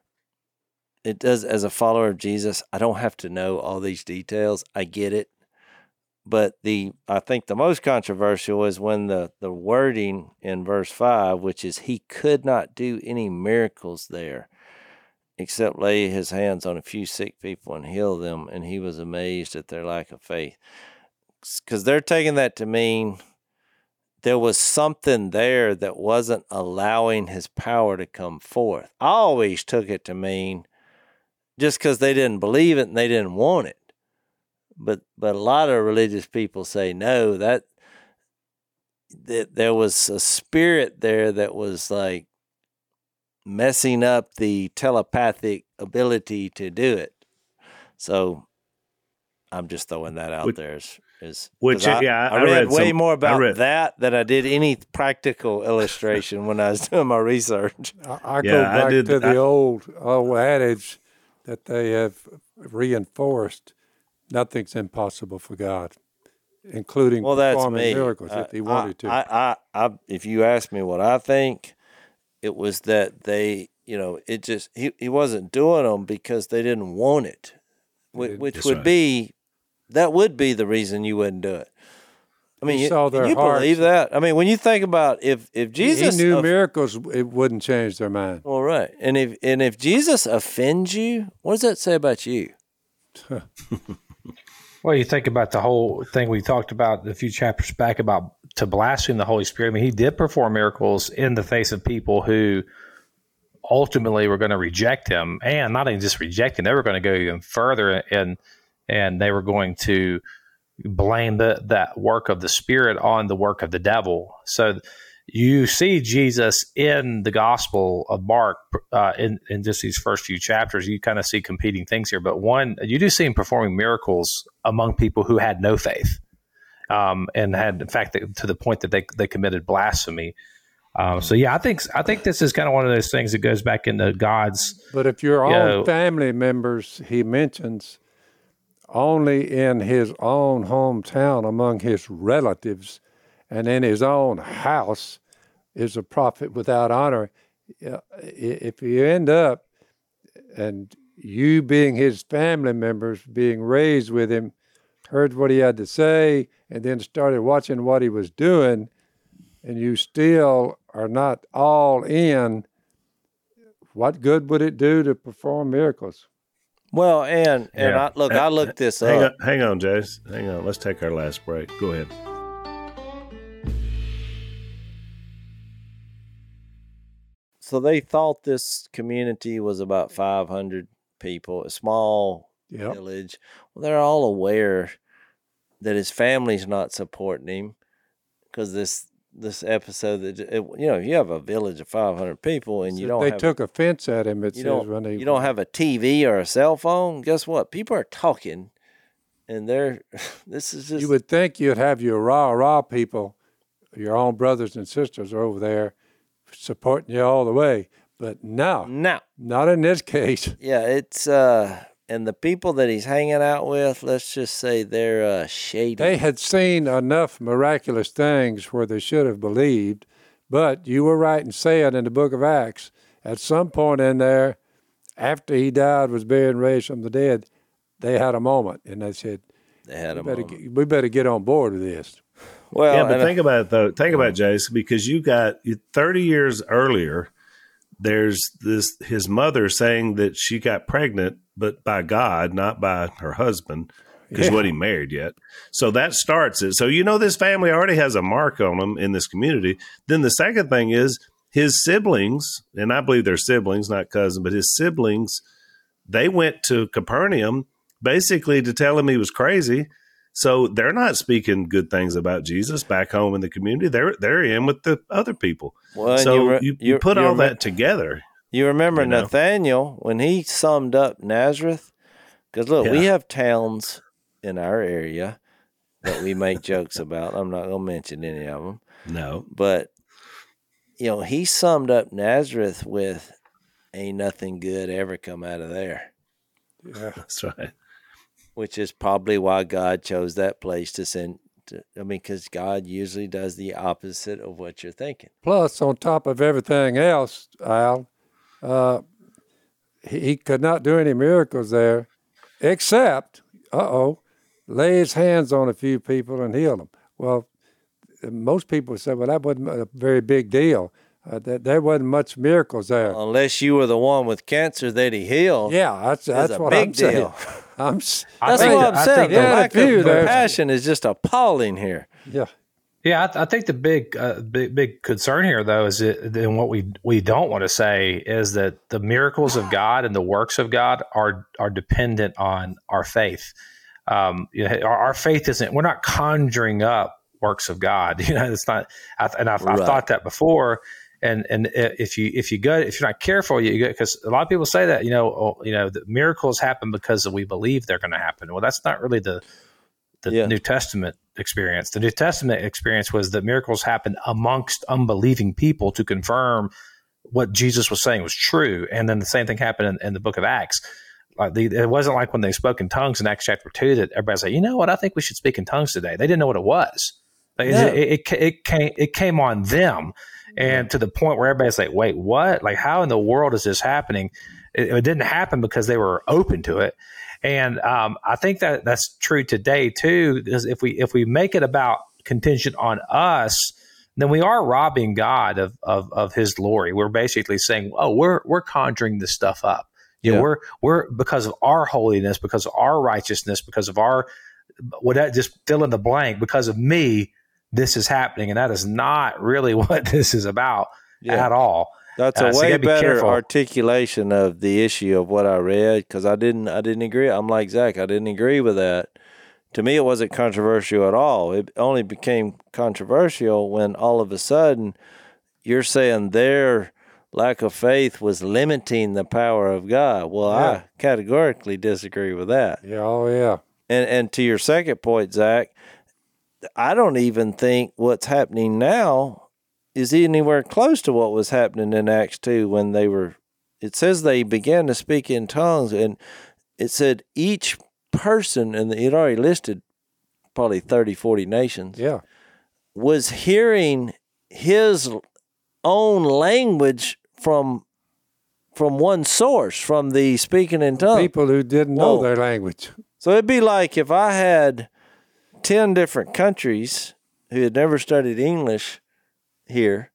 it does, as a follower of Jesus, I don't have to know all these details. I get it. But the, I think the most controversial is when the, the wording in verse five, which is he could not do any miracles there, except lay his hands on a few sick people and heal them, and he was amazed at their lack of faith. Because they're taking that to mean there was something there that wasn't allowing his power to come forth. I always took it to mean just because they didn't believe it and they didn't want it. But but a lot of religious people say, no, that, that there was a spirit there that was like, messing up the telepathic ability to do it. So I'm just throwing that out which, there. Is, is, which, I, yeah, I, I read, read way some, more about read, that than I did any practical illustration when I was doing my research. I, I yeah, go back I did, to the I, old, old adage that they have reinforced, nothing's impossible for God, including well, that's performing me. miracles I, if he wanted to. I, I, I, if you ask me what I think, it was that they, you know, it just, he, he wasn't doing them because they didn't want it, which, which would right. be, that would be the reason you wouldn't do it. I mean, you, you, you believe that? I mean, when you think about if, if Jesus... He knew uh, miracles, it wouldn't change their mind. Well, right. And if, and if Jesus offends you, what does that say about you? Well, you think about the whole thing we talked about a few chapters back about to blaspheme the Holy Spirit. I mean, he did perform miracles in the face of people who ultimately were going to reject him, and not only just reject him, they were going to go even further, and and they were going to blame the, that work of the Spirit on the work of the devil. So you see Jesus in the Gospel of Mark, uh, in, in just these first few chapters, you kind of see competing things here. But one, you do see him performing miracles among people who had no faith, um, and had, in fact, to the point that they they committed blasphemy. Um, so yeah, I think I think this is kind of one of those things that goes back into God's. But if your own know, family members, he mentions, only in his own hometown among his relatives, and in his own house, is a prophet without honor. If you end up, and you being his family members, being raised with him, heard what he had to say, and then started watching what he was doing, and you still are not all in, what good would it do to perform miracles? Well, and and Yeah. I, look, I looked this Hang up. on, hang on, Jace. Hang on. Let's take our last break. Go ahead. So they thought this community was about five hundred people, a small Yep. village. Well, they're all aware that his family's not supporting him because this this episode that it, you know, you have a village of five hundred people and you So don't they have took offense at him, it you says, don't when he you don't have a T V or a cell phone. Guess what? People are talking, and they're this is just You would think you'd have your rah rah people, your own brothers and sisters over there supporting you all the way. But no, now. not in this case. Yeah, it's uh, and the people that he's hanging out with, let's just say they're uh, shady. They had seen enough miraculous things where they should have believed. But you were right in saying in the book of Acts, at some point in there, after he died, was buried and raised from the dead, they had a moment, and they said, they had we a better, moment. get, we better get on board with this. Well, yeah, but and, think about it though. Think about it, Jace, because you got you- thirty years earlier. There's this his mother saying that she got pregnant, but by God, not by her husband, because Yeah. what he married yet. So that starts it. So you know this family already has a mark on them in this community. Then the second thing is his siblings, and I believe they're siblings, not cousin, but his siblings. They went to Capernaum basically to tell him he was crazy. So they're not speaking good things about Jesus back home in the community. They're they're in with the other people. Well, and so you re- you, you you- put you all remem- that together. you remember you know. Nathaniel when he summed up Nazareth? Because look, we Yeah. have towns in our area that we make jokes about. I'm not going to mention any of them, No, but you know, he summed up Nazareth with "Ain't nothing good ever come out of there," Yeah. that's right. which is probably why God chose that place to send. To, I mean, because God usually does the opposite of what you're thinking. Plus, on top of everything else, Al, uh, he, he could not do any miracles there, except, uh-oh, lay his hands on a few people and heal them. Well, most people say, well, that wasn't a very big deal. Uh, that there wasn't much miracles there. Unless you were the one with cancer that he healed. yeah, that's that's a what big I'm saying. deal. I'm, s- I That's think what that- I'm I saying. think The Yeah, lack the few of there- compassion is just appalling here. yeah, Yeah, I, th- I think the big, uh, big, big concern here, though, is that, and what we we don't want to say is that the miracles of God and the works of God are are dependent on our faith. Um, you know, our, our faith isn't. We're not conjuring up works of God. You know, it's not. I, and I've, Right. I've thought that before. And and if you if you go if you're not careful, you go because a lot of people say that you know oh, you know the miracles happen because we believe they're going to happen. Well, that's not really the the Yeah. New Testament experience. The New Testament experience was that miracles happened amongst unbelieving people to confirm what Jesus was saying was true. And then the same thing happened in, in the book of Acts. Like the, it wasn't like when they spoke in tongues in Acts chapter two that everybody said, you know what, I think we should speak in tongues today. They didn't know what it was. Like, No. it, it, it, came, it came on them. And to the point where everybody's like, wait, what? Like, how in the world is this happening? It, it didn't happen because they were open to it. And um, I think that that's true today too, because if we if we make it about contingent on us, then we are robbing God of of, of His glory. We're basically saying, oh, we're we're conjuring this stuff up. You know, Yeah. we're we're because of our holiness, because of our righteousness, because of our what that just fill in the blank, because of me, this is happening, and that is not really what this is about Yeah. at all. That's a Uh, so you way gotta be better careful. articulation of the issue of what I read because I didn't I didn't agree. I'm like Zach, I didn't agree with that. To me, it wasn't controversial at all. It only became controversial when all of a sudden you're saying their lack of faith was limiting the power of God. Well, Yeah. I categorically disagree with that. Yeah, oh yeah. And and to your second point, Zach, I don't even think what's happening now is anywhere close to what was happening in Acts two when they were, it says they began to speak in tongues, and it said each person, and it already listed probably thirty, forty nations, Yeah. was hearing his own language from from one source, from the speaking in tongues. People who didn't know Whoa. their language. So it'd be like if I had ten different countries who had never studied English here,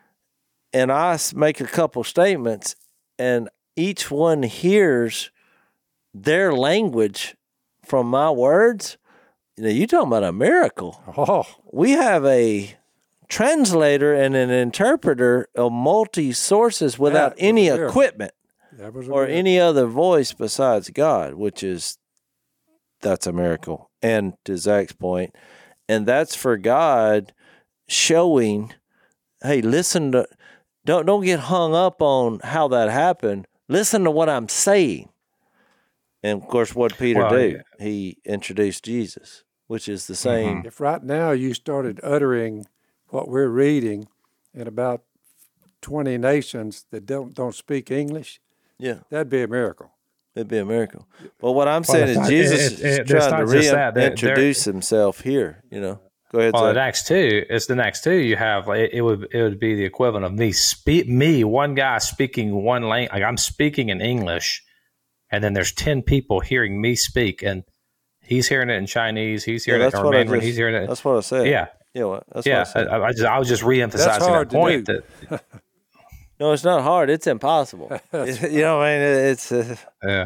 and I s- make a couple statements, and each one hears their language from my words. You know, you're talking about a miracle. Oh, We have a translator and an interpreter of multi sources without That was any a miracle. equipment that was a or miracle. any other voice besides God, which is, that's a miracle. And to Zach's point, and that's for God showing, hey, listen to, don't don't get hung up on how that happened. Listen to what I'm saying. And of course, what did Peter Well, do? yeah. He introduced Jesus, which is the same. If right now you started uttering what we're reading in about twenty nations that don't don't speak English, Yeah, that'd be a miracle. it'd be a miracle. But what I'm saying it's is not- Jesus it- it- is it's trying not to just that. They're- reintroduce himself here. You know, go ahead. Well, Zach. in Acts two, it's the Acts two. You have like, it would it would be the equivalent of me speak me one guy speaking one language. Like I'm speaking in English, and then there's ten people hearing me speak, and he's hearing it in Chinese. He's Yeah, hearing it that's in what I Mandarin. just- He's hearing it. That's what I said. Yeah, Yeah, well, that's yeah. what I said. I, I just I was just reemphasizing hard that to point. do. That No, it's not hard. It's impossible. You know what I mean? It's uh, yeah.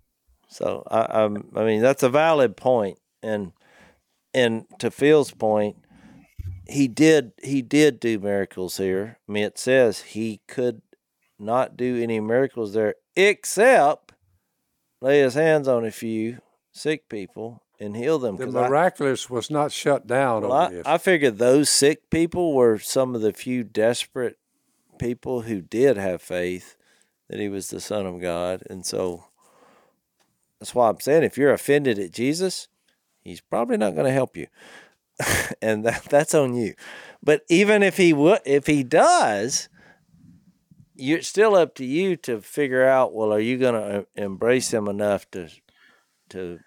so I, I'm, I mean that's a valid point, and and to Phil's point, he did he did do miracles here. I mean, it says he could not do any miracles there except lay his hands on a few sick people and heal them. The 'Cause I- miraculous was not shut down Well, over I, this. I figured those sick people were some of the few desperate people who did have faith that he was the Son of God. And so that's why I'm saying if you're offended at Jesus, he's probably not going to help you. And that, that's on you. But even if he would, if he does, you're still up to you to figure out, well, are you going to embrace him enough to to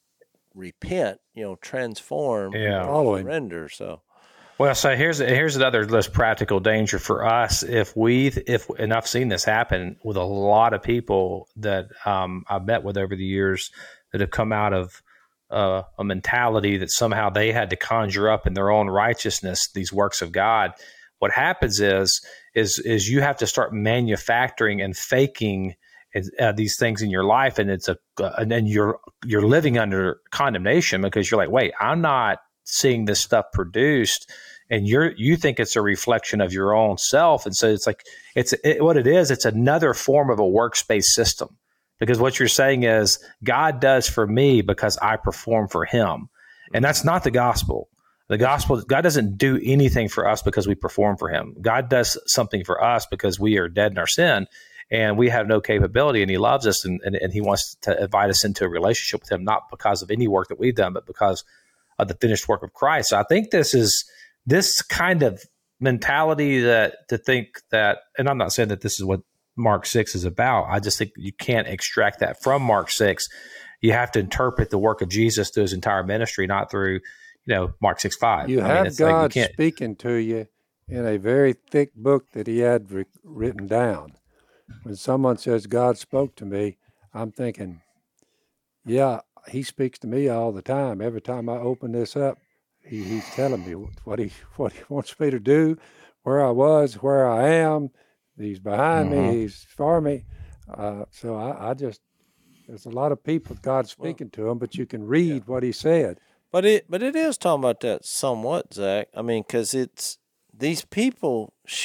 repent, you know, transform, Yeah. Follow him. surrender. So Well, so here's here's another less practical danger for us if we if and I've seen this happen with a lot of people that um, I've met with over the years that have come out of uh, a mentality that somehow they had to conjure up in their own righteousness these works of God. What happens is is is you have to start manufacturing and faking uh, these things in your life, and it's a and then you're you're living under condemnation because you're like, wait, I'm not seeing this stuff produced, and you're you think it's a reflection of your own self, and so it's like it's it, what it is. It's another form of a workspace system, because what you're saying is God does for me because I perform for Him, and that's not the gospel. The gospel, God doesn't do anything for us because we perform for Him. God does something for us because we are dead in our sin and we have no capability, and He loves us, and, and, and He wants to invite us into a relationship with Him, not because of any work that we've done, but because of the finished work of Christ. So I think this is this kind of mentality that to think that, and I'm not saying that this is what Mark six is about. I just think you can't extract that from Mark six. You have to interpret the work of Jesus through His entire ministry, not through, you know, Mark six five. You I mean, have it's like you God can't- speaking to you in a very thick book that He had wri- written down. When someone says, God spoke to me, I'm thinking, yeah, He speaks to me all the time. Every time I open this up, he, He's telling me what he, what he wants me to do, where I was, where I am. He's behind Mhm. me. He's for me. Uh, so I, I just, there's a lot of people, God speaking to them, but you can read what He said. But it, but it is talking about that somewhat, Zach. I mean, because it's these people should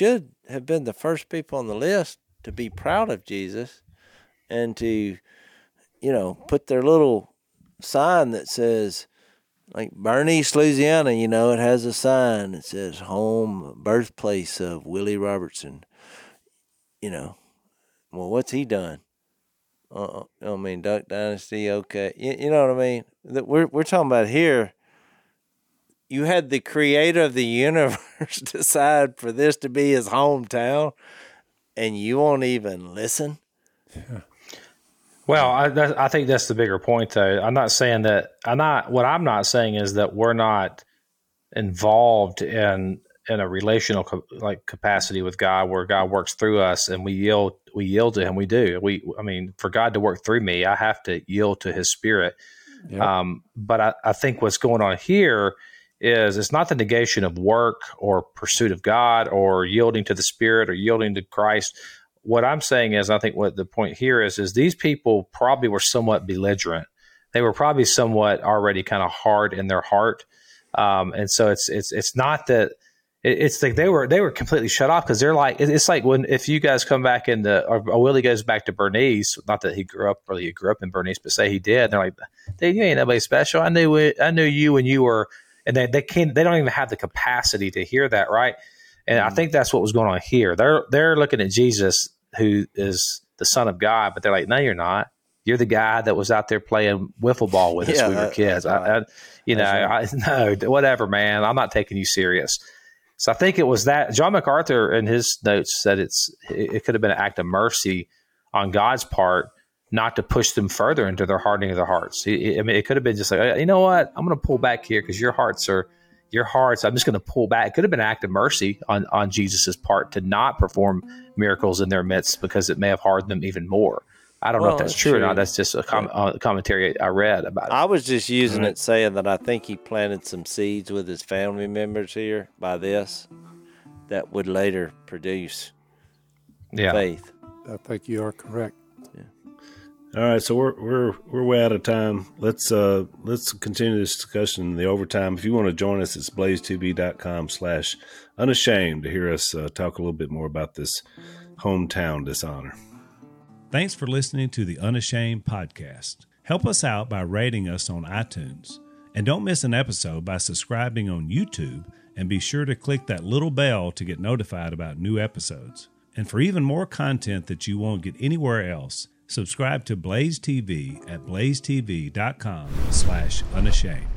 have been the first people on the list to be proud of Jesus and to, you know, put their little sign that says, like Bernice, Louisiana, you know, it has a sign that says home, birthplace of Willie Robertson. You know, well, what's he done? Uh, I mean, Duck Dynasty, okay. You, you know what I mean? That we're we're talking about here. You had the creator of the universe decide for this to be his hometown, and you won't even listen? Yeah. Well, I, that, I think that's the bigger point, though. I'm not saying that. I'm not. What I'm not saying is that we're not involved in in a relational co- like capacity with God, where God works through us and we yield. We yield to Him. We do. We. I mean, for God to work through me, I have to yield to His Spirit. Yep. Um, but I, I think what's going on here is it's not the negation of work or pursuit of God or yielding to the Spirit or yielding to Christ. What I'm saying is, I think what the point here is, is these people probably were somewhat belligerent. They were probably somewhat already kind of hard in their heart. Um, and so it's, it's, it's not that it, it's like they were, they were completely shut off, because they're like, it's like when, if you guys come back into, or, or Willie goes back to Bernice, not that he grew up, or he grew up in Bernice, but say he did. And they're like, dude, you ain't nobody special. I knew it. I knew you when you were, and they, they can't, they don't even have the capacity to hear that. Right. And mm-hmm. I think that's what was going on here. They're, they're looking at Jesus, who is the Son of God, but they're like, no, you're not. You're the guy that was out there playing wiffle ball with us yeah, when we were kids. I, I, you know, right. I, no, whatever, man. I'm not taking you serious. So I think it was that. John MacArthur in his notes said it's it, it could have been an act of mercy on God's part not to push them further into their hardening of their hearts. He, I mean, it could have been just like, you know what, I'm going to pull back here because your hearts are your hearts. I'm just going to pull back. It could have been an act of mercy on on Jesus's part to not perform miracles in their midst, because it may have hardened them even more. I don't well, know if that's, that's true, true or not. That's just a com- uh, commentary I read about it. I was just using right. it saying that I think he planted some seeds with his family members here by this that would later produce yeah. faith. I think you are correct. Yeah. All right, so we're we're we're way out of time. Let's uh let's continue this discussion in the overtime. If you want to join us, it's blaze t v dot com slash unashamed to hear us uh, talk a little bit more about this hometown dishonor. Thanks for listening to the Unashamed podcast. Help us out by rating us on iTunes. And don't miss an episode by subscribing on YouTube, and be sure to click that little bell to get notified about new episodes. And for even more content that you won't get anywhere else, subscribe to Blaze T V at blaze t v dot com slash unashamed.